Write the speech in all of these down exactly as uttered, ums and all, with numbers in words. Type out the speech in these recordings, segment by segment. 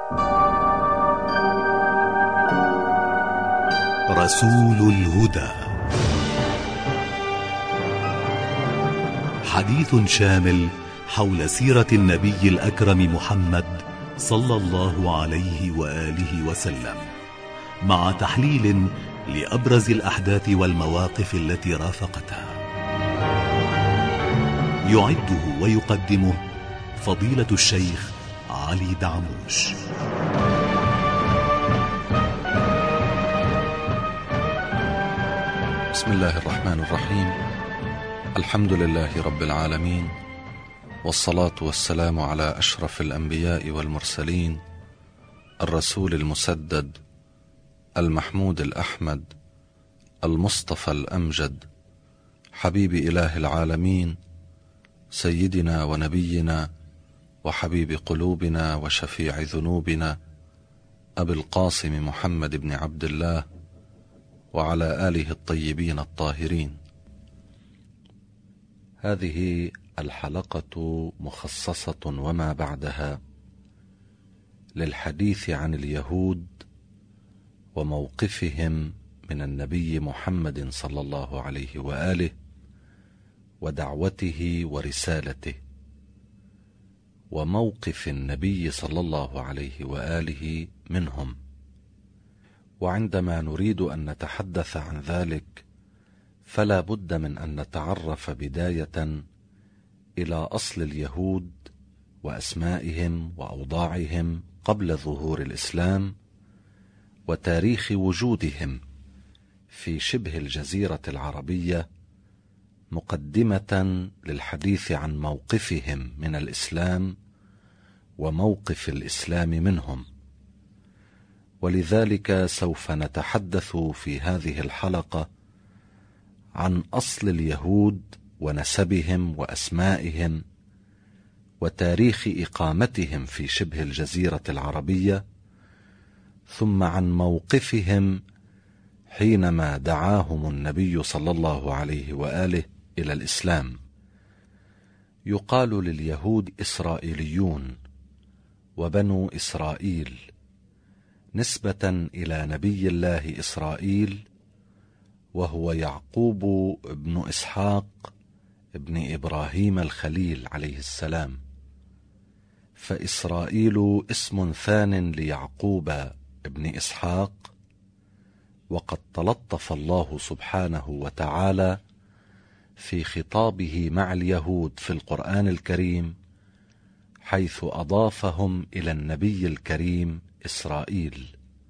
رسول الهدى، حديث شامل حول سيرة النبي الأكرم محمد صلى الله عليه وآله وسلم، مع تحليل لأبرز الأحداث والمواقف التي رافقتها. يعده ويقدمه فضيلة الشيخ علي دعموش. بسم الله الرحمن الرحيم. الحمد لله رب العالمين، والصلاة والسلام على أشرف الأنبياء والمرسلين، الرسول المسدد المحمود الأحمد المصطفى الأمجد، حبيب إله العالمين، سيدنا ونبينا وحبيب قلوبنا وشفيع ذنوبنا أبي القاسم محمد بن عبد الله وعلى آله الطيبين الطاهرين. هذه الحلقة مخصصة وما بعدها للحديث عن اليهود وموقفهم من النبي محمد صلى الله عليه وآله ودعوته ورسالته، وموقف النبي صلى الله عليه وآله منهم. وعندما نريد أن نتحدث عن ذلك فلا بد من أن نتعرف بداية إلى أصل اليهود وأسمائهم وأوضاعهم قبل ظهور الإسلام، وتاريخ وجودهم في شبه الجزيرة العربية، مقدمة للحديث عن موقفهم من الإسلام وموقف الإسلام منهم. ولذلك سوف نتحدث في هذه الحلقة عن أصل اليهود ونسبهم وأسمائهم وتاريخ إقامتهم في شبه الجزيرة العربية، ثم عن موقفهم حينما دعاهم النبي صلى الله عليه وآله إلى الإسلام. يقال لليهود إسرائيليون وبنو إسرائيل، نسبة إلى نبي الله إسرائيل، وهو يعقوب بن إسحاق ابن إبراهيم الخليل عليه السلام. فإسرائيل اسم ثان ليعقوب ابن إسحاق، وقد تلطف الله سبحانه وتعالى في خطابه مع اليهود في القرآن الكريم، حيث أضافهم إلى النبي الكريم إسرائيل،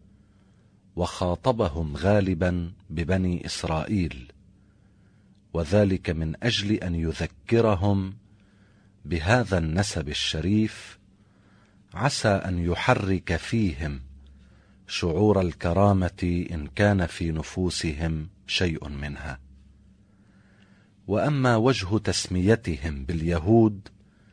وخاطبهم غالبا ببني إسرائيل، وذلك من أجل أن يذكرهم بهذا النسب الشريف، عسى أن يحرك فيهم شعور الكرامة إن كان في نفوسهم شيء منها. وأما وجه تسميتهم باليهود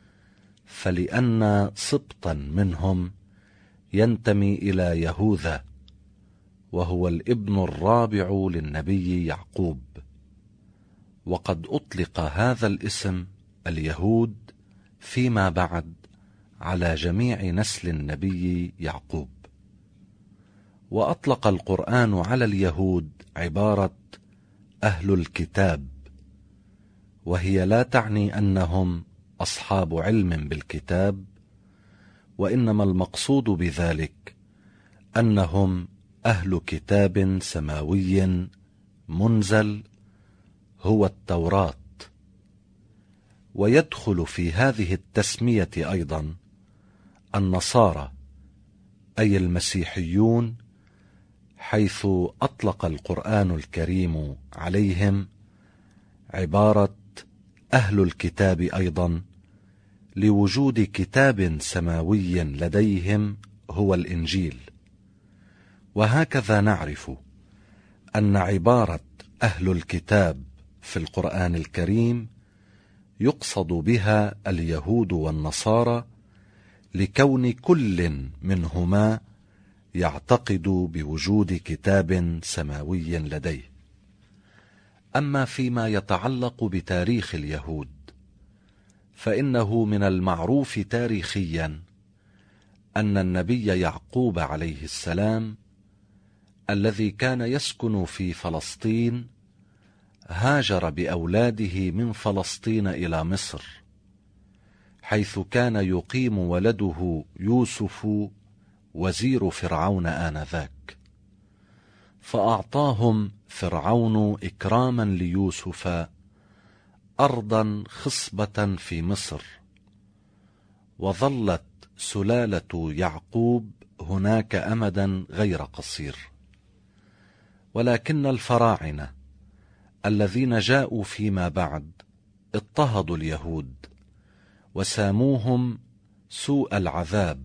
فلأن سبطا منهم ينتمي إلى يهوذا، وهو الابن الرابع للنبي يعقوب، وقد أطلق هذا الاسم اليهود فيما بعد على جميع نسل النبي يعقوب. وأطلق القرآن على اليهود عبارة أهل الكتاب، وهي لا تعني أنهم أصحاب علم بالكتاب، وإنما المقصود بذلك أنهم أهل كتاب سماوي منزل هو التوراة. ويدخل في هذه التسمية أيضا النصارى، أي المسيحيون، حيث أطلق القرآن الكريم عليهم عبارة أهل الكتاب أيضا، لوجود كتاب سماوي لديهم هو الإنجيل. وهكذا نعرف أن عبارة أهل الكتاب في القرآن الكريم يقصد بها اليهود والنصارى، لكون كل منهما يعتقد بوجود كتاب سماوي لديه. أما فيما يتعلق بتاريخ اليهود فإنه من المعروف تاريخيا أن النبي يعقوب عليه السلام الذي كان يسكن في فلسطين هاجر بأولاده من فلسطين إلى مصر، حيث كان يقيم ولده يوسف وزير فرعون آنذاك، فأعطاهم فرعون إكراما ليوسف أرضا خصبة في مصر، وظلت سلالة يعقوب هناك أمدا غير قصير. ولكن الفراعنة الذين جاءوا فيما بعد اضطهدوا اليهود وساموهم سوء العذاب،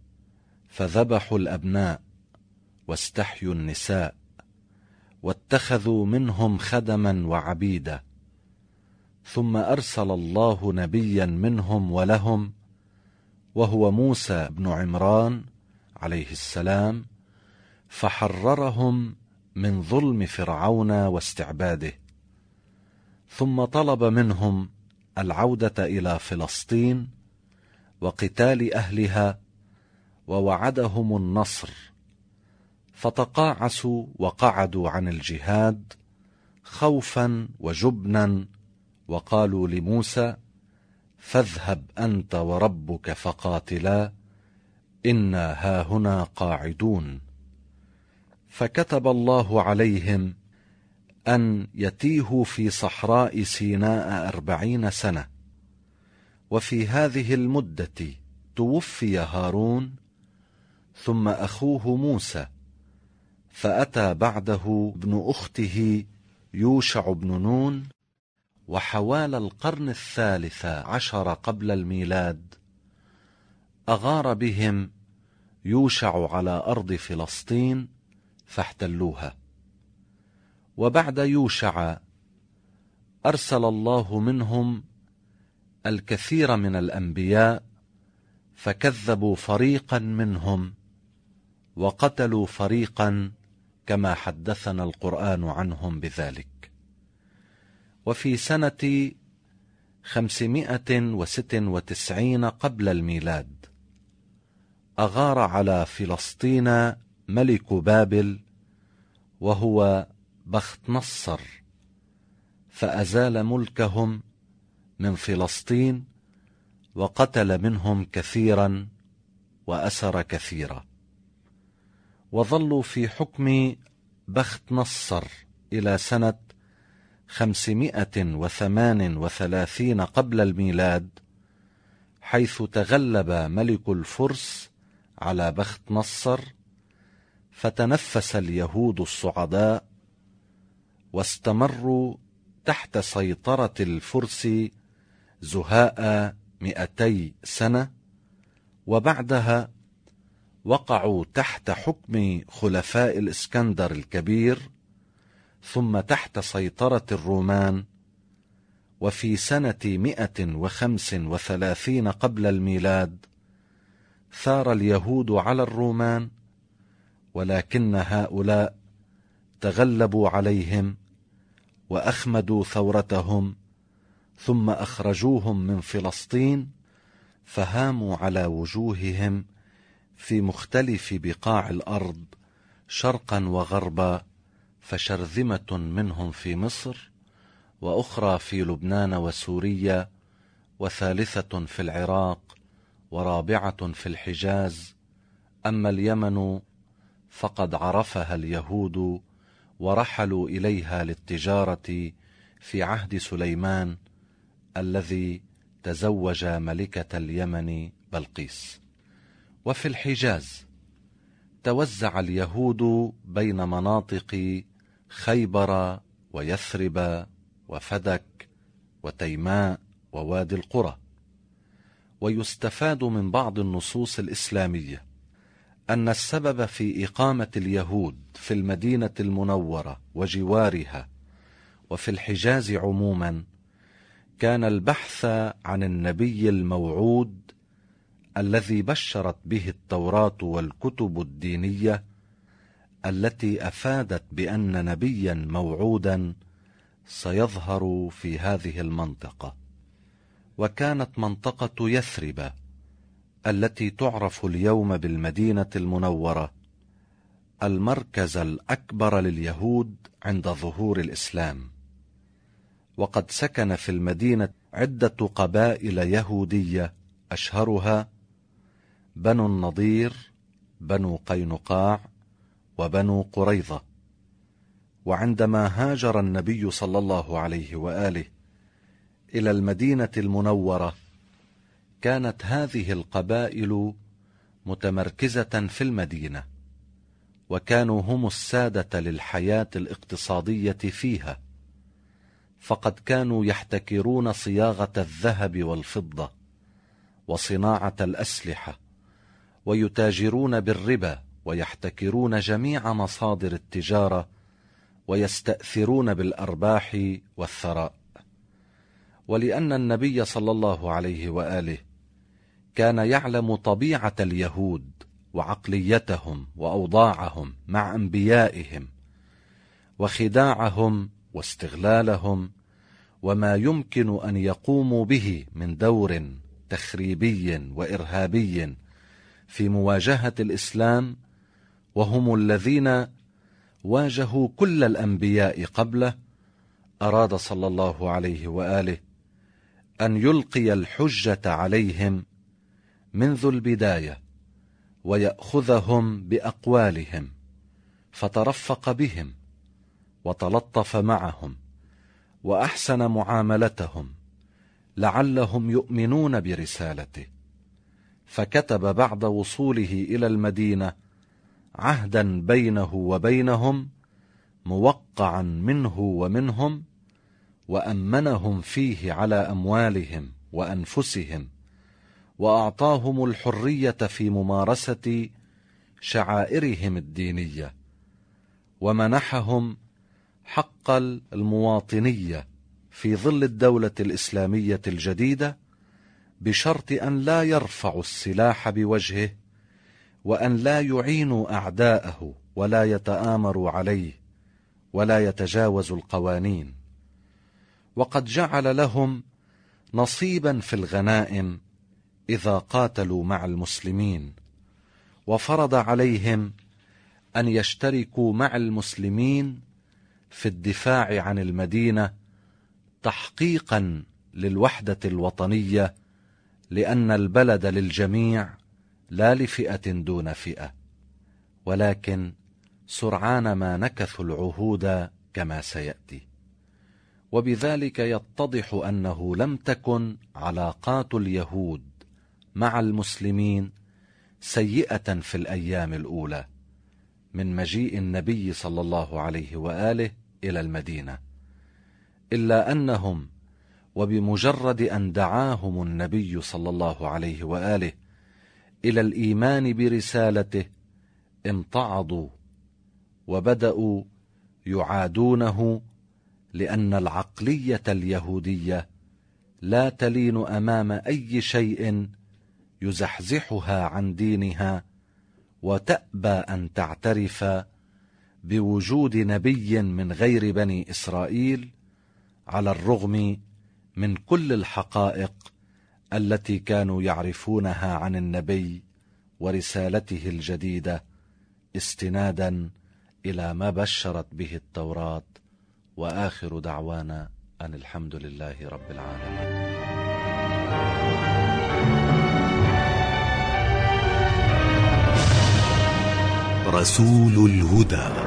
فذبحوا الأبناء واستحيوا النساء واتخذوا منهم خدما وعبيدا، ثم أرسل الله نبيا منهم ولهم وهو موسى بن عمران عليه السلام، فحررهم من ظلم فرعون واستعباده، ثم طلب منهم العودة إلى فلسطين وقتال أهلها، ووعدهم النصر، فتقاعسوا وقعدوا عن الجهاد خوفا وجبنا، وقالوا لموسى: فاذهب أنت وربك فقاتلا إنا هاهنا قاعدون. فكتب الله عليهم أن يتيهوا في صحراء سيناء أربعين سنة، وفي هذه المدة توفي هارون ثم أخوه موسى، فأتى بعده ابن أخته يوشع بن نون، وحوال القرن الثالث عشر قبل الميلاد أغار بهم يوشع على أرض فلسطين فاحتلوها. وبعد يوشع أرسل الله منهم الكثير من الأنبياء، فكذبوا فريقا منهم وقتلوا فريقا، كما حدثنا القرآن عنهم بذلك. وفي سنة خمسمائة وست وتسعين قبل الميلاد أغار على فلسطين ملك بابل وهو بختنصر، فأزال ملكهم من فلسطين وقتل منهم كثيرا وأسر كثيرا، وظلوا في حكم بختنصر إلى سنة خمسمائة وثمان وثلاثين قبل الميلاد، حيث تغلب ملك الفرس على بختنصر، فتنفس اليهود الصعداء واستمروا تحت سيطرة الفرس زهاء مئتي سنة، وبعدها وقعوا تحت حكم خلفاء الإسكندر الكبير، ثم تحت سيطرة الرومان. وفي سنة مئة وخمس وثلاثين قبل الميلاد ثار اليهود على الرومان، ولكن هؤلاء تغلبوا عليهم وأخمدوا ثورتهم، ثم أخرجوهم من فلسطين، فهاموا على وجوههم في مختلف بقاع الأرض شرقا وغربا، فشرذمة منهم في مصر، وأخرى في لبنان وسوريا، وثالثة في العراق، ورابعة في الحجاز. أما اليمن فقد عرفها اليهود ورحلوا إليها للتجارة في عهد سليمان الذي تزوج ملكة اليمن بلقيس. وفي الحجاز توزع اليهود بين مناطق خيبر ويثرب وفدك وتيماء ووادي القرى. ويستفاد من بعض النصوص الإسلامية أن السبب في إقامة اليهود في المدينة المنورة وجوارها وفي الحجاز عموما كان البحث عن النبي الموعود الذي بشرت به التوراة والكتب الدينية، التي أفادت بأن نبيا موعودا سيظهر في هذه المنطقة. وكانت منطقة يثرب التي تعرف اليوم بالمدينة المنورة المركز الأكبر لليهود عند ظهور الإسلام، وقد سكن في المدينة عدة قبائل يهودية أشهرها بنو النضير، بنو قينقاع، وبنو قريظة. وعندما هاجر النبي صلى الله عليه وآله إلى المدينة المنورة كانت هذه القبائل متمركزة في المدينة، وكانوا هم السادة للحياة الاقتصادية فيها، فقد كانوا يحتكرون صياغة الذهب والفضة وصناعة الأسلحة، ويتاجرون بالربا، ويحتكرون جميع مصادر التجارة، ويستأثرون بالأرباح والثراء. ولأن النبي صلى الله عليه وآله كان يعلم طبيعة اليهود وعقليتهم وأوضاعهم مع أنبيائهم، وخداعهم واستغلالهم، وما يمكن أن يقوموا به من دور تخريبي وإرهابي في مواجهة الإسلام، وهم الذين واجهوا كل الأنبياء قبله، أراد صلى الله عليه وآله أن يلقي الحجة عليهم منذ البداية، ويأخذهم بأقوالهم، فترفق بهم وتلطف معهم وأحسن معاملتهم لعلهم يؤمنون برسالته. فكتب بعد وصوله إلى المدينة عهدا بينه وبينهم موقعا منه ومنهم، وأمنهم فيه على أموالهم وأنفسهم، وأعطاهم الحرية في ممارسة شعائرهم الدينية، ومنحهم حق المواطنية في ظل الدولة الإسلامية الجديدة، بشرط أن لا يرفعوا السلاح بوجهه، وأن لا يعينوا أعداءه، ولا يتآمروا عليه، ولا يتجاوزوا القوانين. وقد جعل لهم نصيبا في الغنائم إذا قاتلوا مع المسلمين، وفرض عليهم أن يشتركوا مع المسلمين في الدفاع عن المدينة تحقيقا للوحدة الوطنية، لأن البلد للجميع لا لفئة دون فئة. ولكن سرعان ما نكثوا العهود كما سيأتي، وبذلك يتضح أنه لم تكن علاقات اليهود مع المسلمين سيئة في الأيام الأولى من مجيء النبي صلى الله عليه وآله إلى المدينة، إلا أنهم وبمجرد أن دعاهم النبي صلى الله عليه وآله إلى الإيمان برسالته امتعضوا وبدأوا يعادونه، لأن العقلية اليهودية لا تلين أمام أي شيء يزحزحها عن دينها، وتأبى أن تعترف بوجود نبي من غير بني إسرائيل، على الرغم من كل الحقائق التي كانوا يعرفونها عن النبي ورسالته الجديدة، استنادا إلى ما بشرت به التوراة. وآخر دعوانا أن الحمد لله رب العالمين. رسول الهدى.